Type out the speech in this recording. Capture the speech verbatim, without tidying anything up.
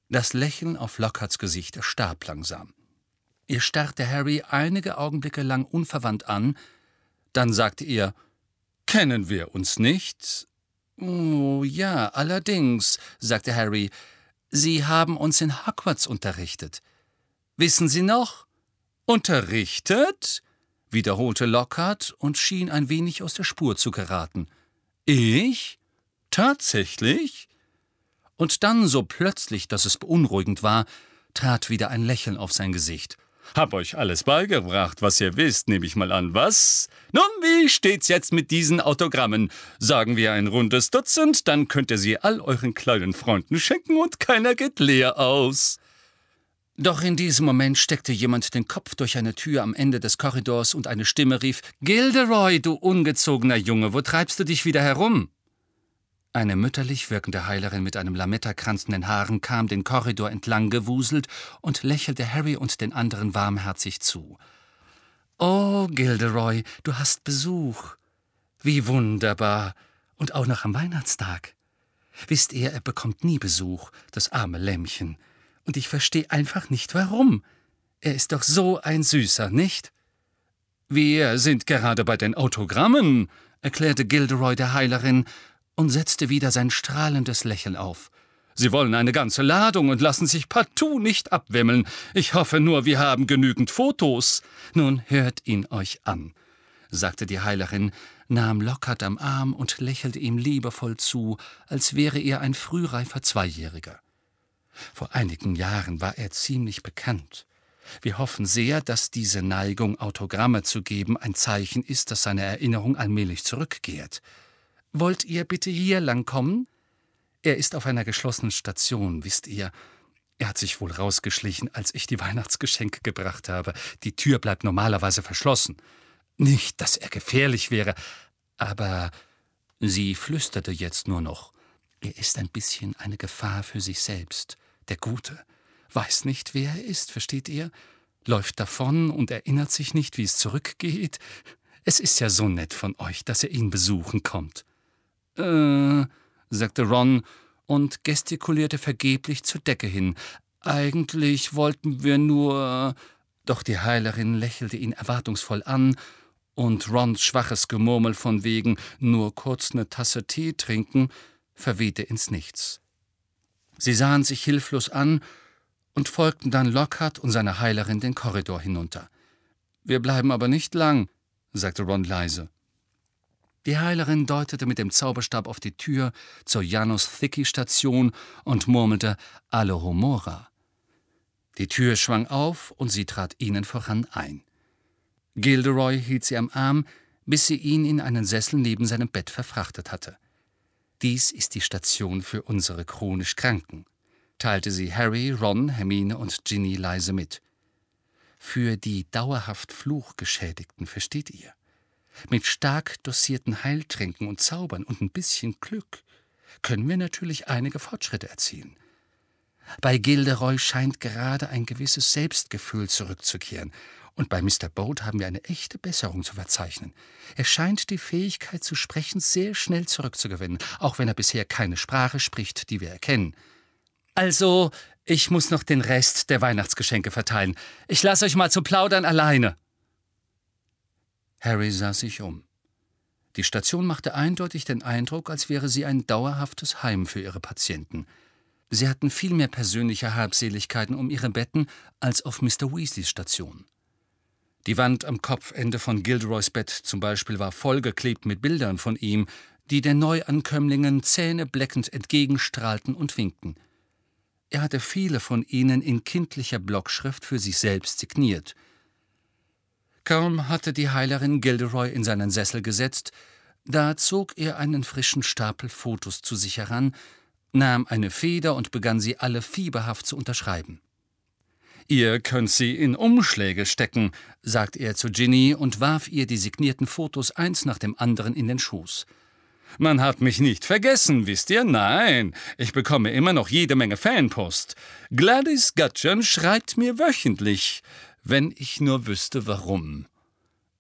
Das Lächeln auf Lockharts Gesicht erstarb langsam. Er starrte Harry einige Augenblicke lang unverwandt an, dann sagte er: »Kennen wir uns nicht?« »Oh, ja, allerdings«, sagte Harry, »Sie haben uns in Hogwarts unterrichtet. Wissen Sie noch?« »Unterrichtet?«, wiederholte Lockhart und schien ein wenig aus der Spur zu geraten. »Ich? Tatsächlich?« Und dann, so plötzlich, dass es beunruhigend war, trat wieder ein Lächeln auf sein Gesicht. »Hab euch alles beigebracht, was ihr wisst, nehme ich mal an, was? Nun, wie steht's jetzt mit diesen Autogrammen? Sagen wir ein rundes Dutzend, dann könnt ihr sie all euren kleinen Freunden schenken und keiner geht leer aus.« Doch in diesem Moment steckte jemand den Kopf durch eine Tür am Ende des Korridors und eine Stimme rief: »Gilderoy, du ungezogener Junge, wo treibst du dich wieder herum?« Eine mütterlich wirkende Heilerin mit einem Lametta-Kranz in den Haaren kam den Korridor entlang gewuselt und lächelte Harry und den anderen warmherzig zu. »Oh, Gilderoy, du hast Besuch. Wie wunderbar. Und auch noch am Weihnachtstag. Wisst ihr, er bekommt nie Besuch, das arme Lämmchen. Und ich verstehe einfach nicht, warum. Er ist doch so ein Süßer, nicht?« »Wir sind gerade bei den Autogrammen«, erklärte Gilderoy der Heilerin und setzte wieder sein strahlendes Lächeln auf. »Sie wollen eine ganze Ladung und lassen sich partout nicht abwimmeln. Ich hoffe nur, wir haben genügend Fotos.« »Nun hört ihn euch an«, sagte die Heilerin, nahm Lockhart am Arm und lächelte ihm liebevoll zu, als wäre er ein frühreifer Zweijähriger. Vor einigen Jahren war er ziemlich bekannt. Wir hoffen sehr, dass diese Neigung, Autogramme zu geben, ein Zeichen ist, dass seine Erinnerung allmählich zurückkehrt. »Wollt ihr bitte hier lang kommen? Er ist auf einer geschlossenen Station, wisst ihr. Er hat sich wohl rausgeschlichen, als ich die Weihnachtsgeschenke gebracht habe. Die Tür bleibt normalerweise verschlossen. Nicht, dass er gefährlich wäre, aber...« Sie flüsterte jetzt nur noch. »Er ist ein bisschen eine Gefahr für sich selbst. Der Gute. Weiß nicht, wer er ist, versteht ihr? Läuft davon und erinnert sich nicht, wie es zurückgeht. Es ist ja so nett von euch, dass er ihn besuchen kommt.« »Äh«, sagte Ron und gestikulierte vergeblich zur Decke hin. »Eigentlich wollten wir nur...« Doch die Heilerin lächelte ihn erwartungsvoll an, und Rons schwaches Gemurmel von wegen »nur kurz eine Tasse Tee trinken« verwehte ins Nichts. Sie sahen sich hilflos an und folgten dann Lockhart und seiner Heilerin den Korridor hinunter. »Wir bleiben aber nicht lang«, sagte Ron leise. Die Heilerin deutete mit dem Zauberstab auf die Tür zur Janus-Thiccy-Station und murmelte »Alohomora«. Die Tür schwang auf und sie trat ihnen voran ein. Gilderoy hielt sie am Arm, bis sie ihn in einen Sessel neben seinem Bett verfrachtet hatte. »Dies ist die Station für unsere chronisch Kranken«, teilte sie Harry, Ron, Hermine und Ginny leise mit. »Für die dauerhaft Fluchgeschädigten, versteht ihr? Mit stark dosierten Heiltränken und Zaubern und ein bisschen Glück können wir natürlich einige Fortschritte erzielen. Bei Gilderoy scheint gerade ein gewisses Selbstgefühl zurückzukehren, und bei Mister Bolt haben wir eine echte Besserung zu verzeichnen. Er scheint die Fähigkeit zu sprechen sehr schnell zurückzugewinnen, auch wenn er bisher keine Sprache spricht, die wir erkennen. Also, ich muss noch den Rest der Weihnachtsgeschenke verteilen. Ich lasse euch mal zum Plaudern alleine.« Harry sah sich um. Die Station machte eindeutig den Eindruck, als wäre sie ein dauerhaftes Heim für ihre Patienten. Sie hatten viel mehr persönliche Habseligkeiten um ihre Betten als auf Mister Weasleys Station. Die Wand am Kopfende von Gilderoys Bett zum Beispiel war vollgeklebt mit Bildern von ihm, die den Neuankömmlingen zähnebleckend entgegenstrahlten und winkten. Er hatte viele von ihnen in kindlicher Blockschrift für sich selbst signiert. Kaum hatte die Heilerin Gilderoy in seinen Sessel gesetzt, da zog er einen frischen Stapel Fotos zu sich heran, nahm eine Feder und begann sie alle fieberhaft zu unterschreiben. »Ihr könnt sie in Umschläge stecken«, sagte er zu Ginny und warf ihr die signierten Fotos eins nach dem anderen in den Schoß. »Man hat mich nicht vergessen, wisst ihr? Nein, ich bekomme immer noch jede Menge Fanpost. Gladys Gutschern schreibt mir wöchentlich, wenn ich nur wüsste, warum.«